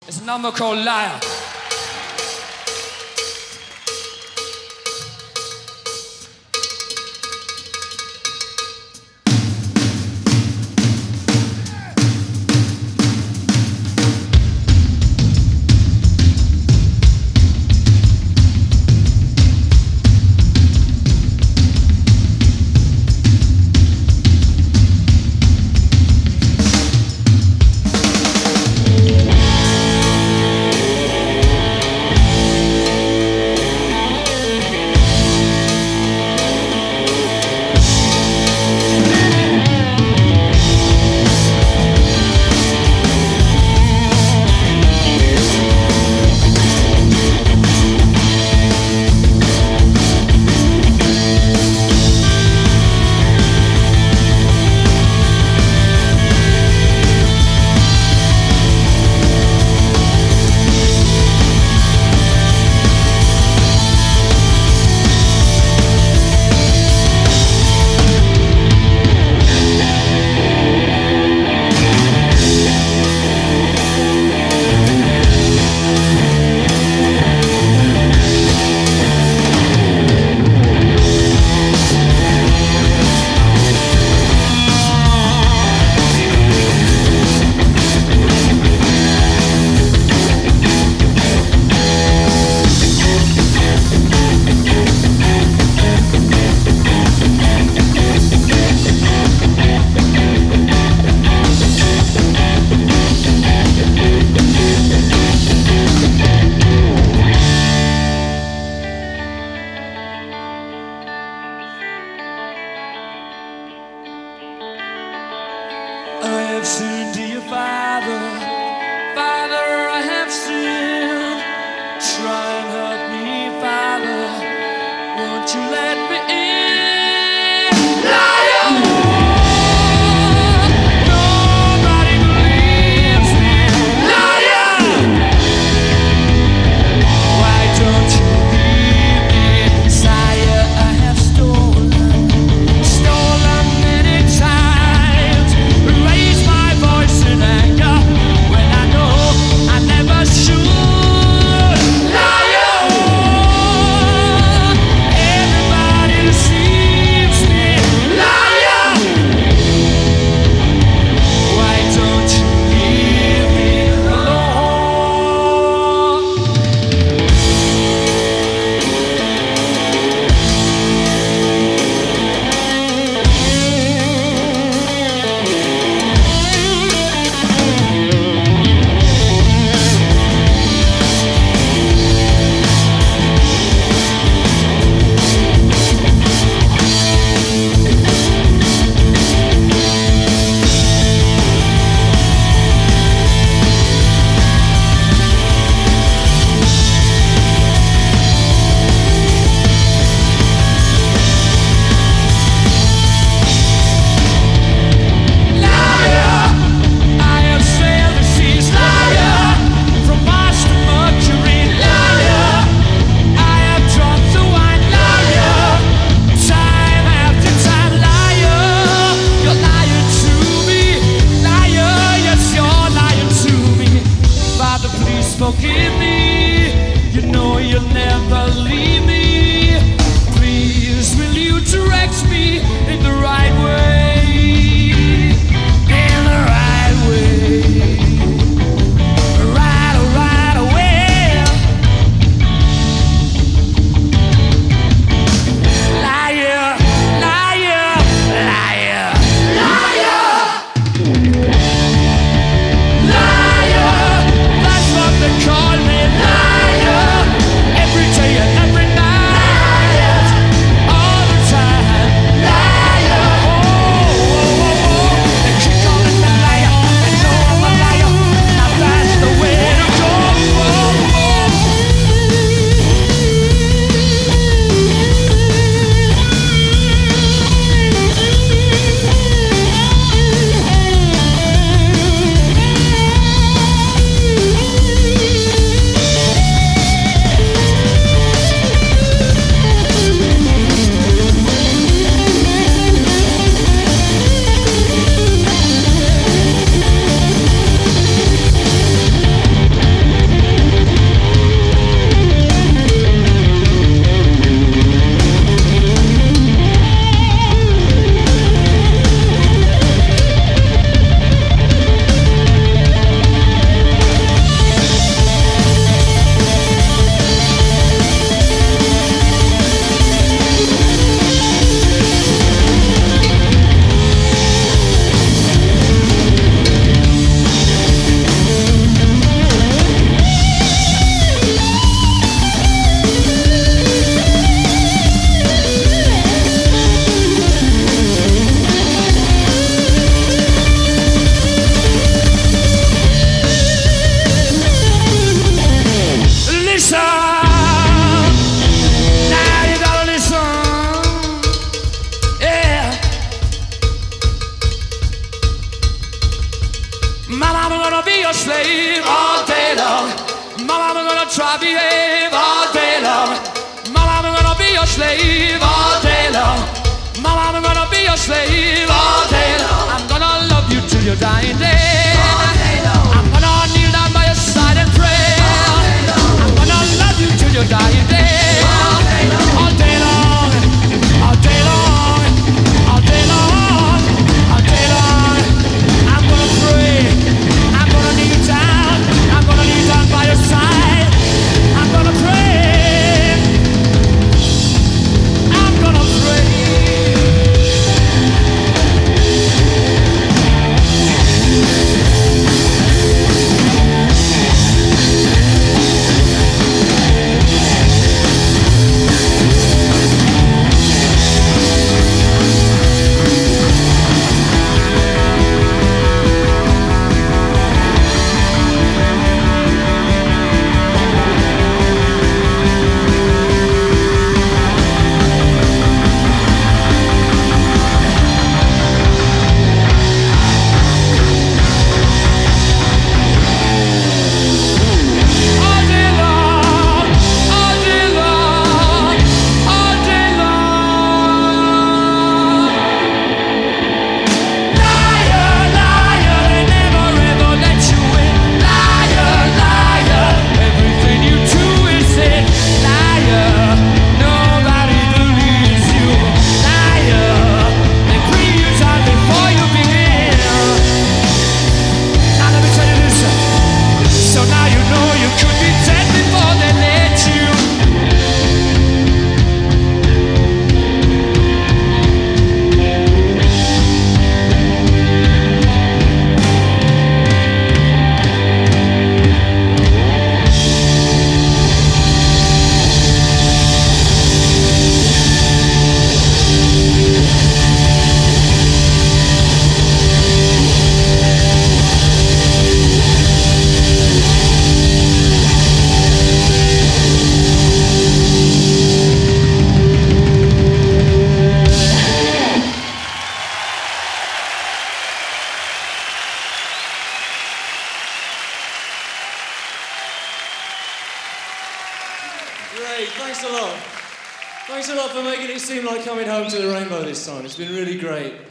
It's a number called Liar. I have sinned to your Father, Father, I have sinned. Try and help me, Father, won't you let me in? Liar! Nobody believes me. Liar! Why don't you leave me? Sire, I have stolen many times. Raise my voice in anger when I know I never should. Liar! Everybody deceives me. Liar! Why don't you leave me alone? Forgive me, you know you'll never leave me. Please, will you direct me in the right way? In the right way. Right away. Liar, liar, liar, liar. That's what they call me, liar. Every day and every night, all the time, liar. Oh, slave all day long. I'm gonna love you till your dying day. All day long. I'm gonna kneel down by your side and pray. All day long. I'm gonna love you till your dying day. All day long. All day long. All day long. All day long. All day long. I'm gonna pray. I'm gonna kneel down. I'm gonna kneel down by your side. I'm gonna pray. I'm gonna pray. Great, thanks a lot. Thanks a lot for making it seem like coming home to the rainbow this time. It's been really great.